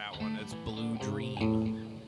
that one. It's Blue Dream.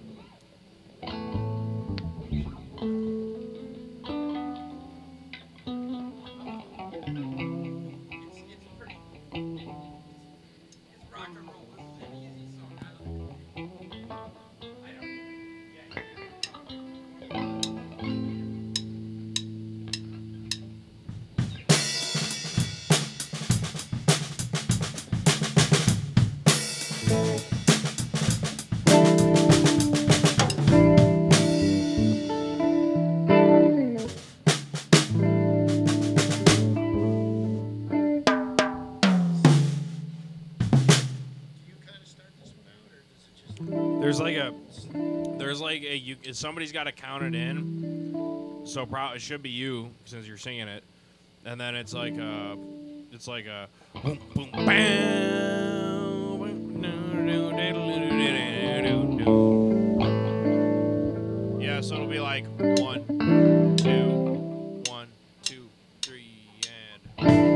Somebody's got to count it in, so it should be you since you're singing it, and then it's like a boom, boom, yeah, so it'll be like 1, 2, 1, 2, 3, and.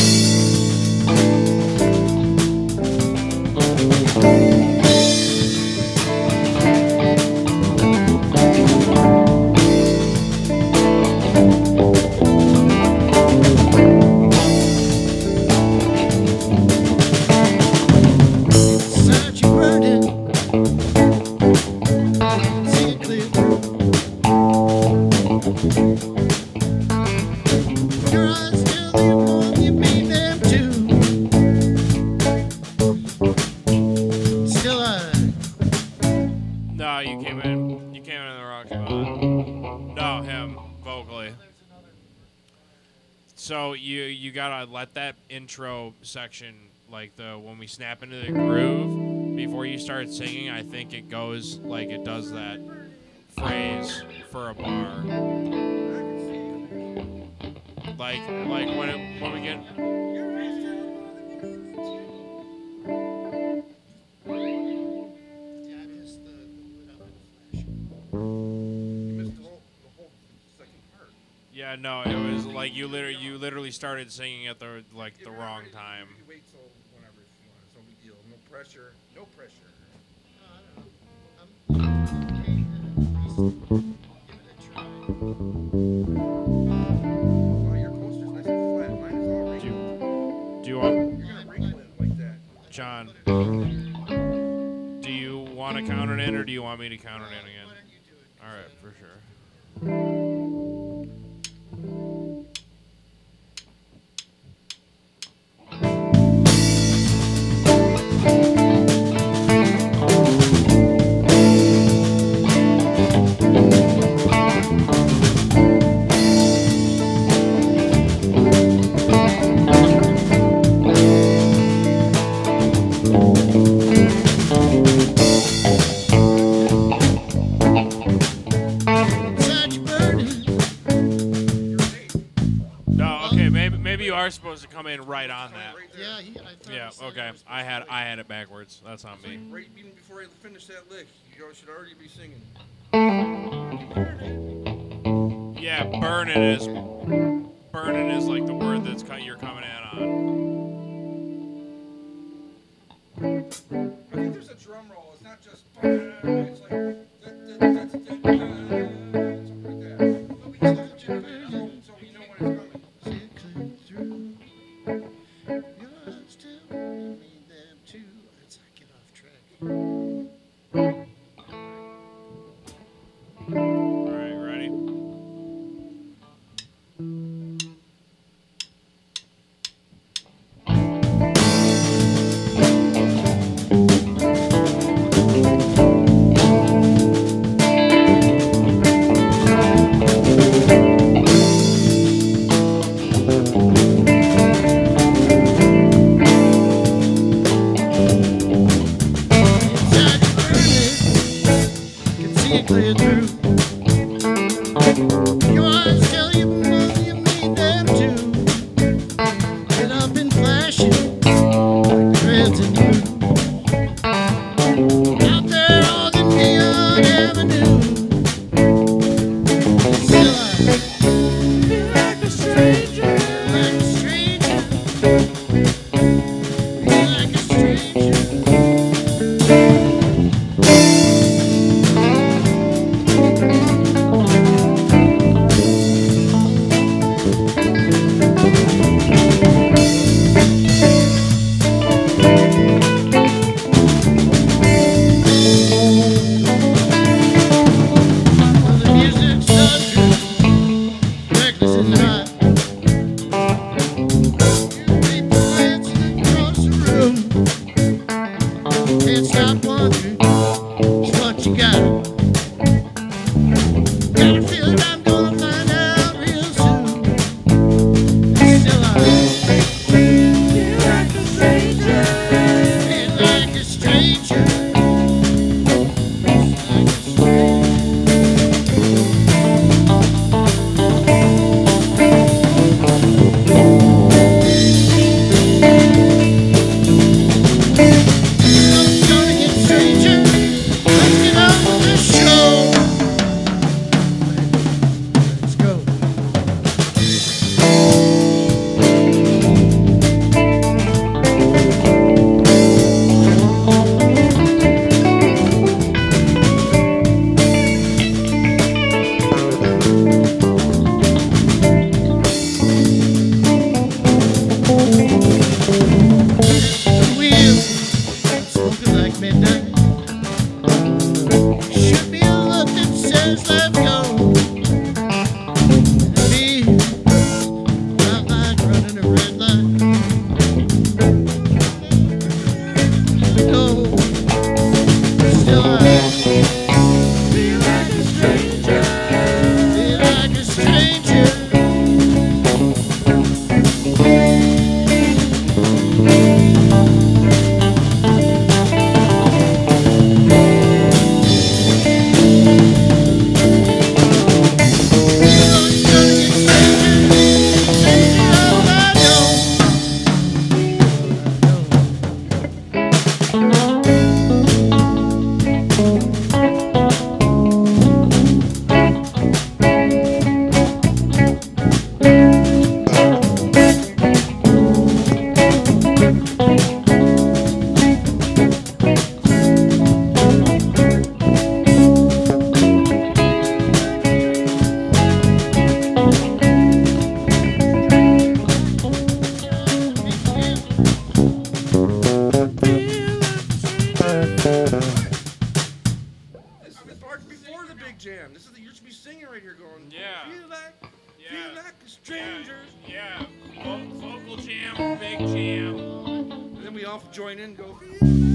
So you gotta let that intro section, like when we snap into the groove, before you start singing. I think it goes like it does that phrase for a bar. Like when we get. Yeah, no, it was like you literally started singing at the wrong time. You wait till whenever you want. It's no big deal. No pressure. No pressure. Give it a try. Oh, your coaster's nice and flat. Mine is all wrinkled. Do you want? You're gonna wrinkle it like that. John, do you want to count it in, or do you want me to count it in again? Why don't you do it? All right, for sure. Are supposed to come in right on that. Yeah. Okay. I had it backwards. That's on me. Right even before I finish that lick, you should already be singing. Yeah, burning is like the word that's you're coming in on. I think there's a drum roll. It's not just. It's like. Something like that. But we can do it so we know when it's coming. All right, ready? Clear through. Your eyes tell you more you made them do. Get up and flashing like threads in blue. Out there on the neon avenue. Still I feel like a stranger, like a stranger. Feel like a stranger. stop wondering just what you got. Got a feeling I'm gonna find out real soon. And still I feel like a stranger. Feel like a stranger. Before the big jam. This is you should be singing right here going. Yeah. Feel like a stranger. Yeah. Vocal jam, big jam. And then we all join in and go.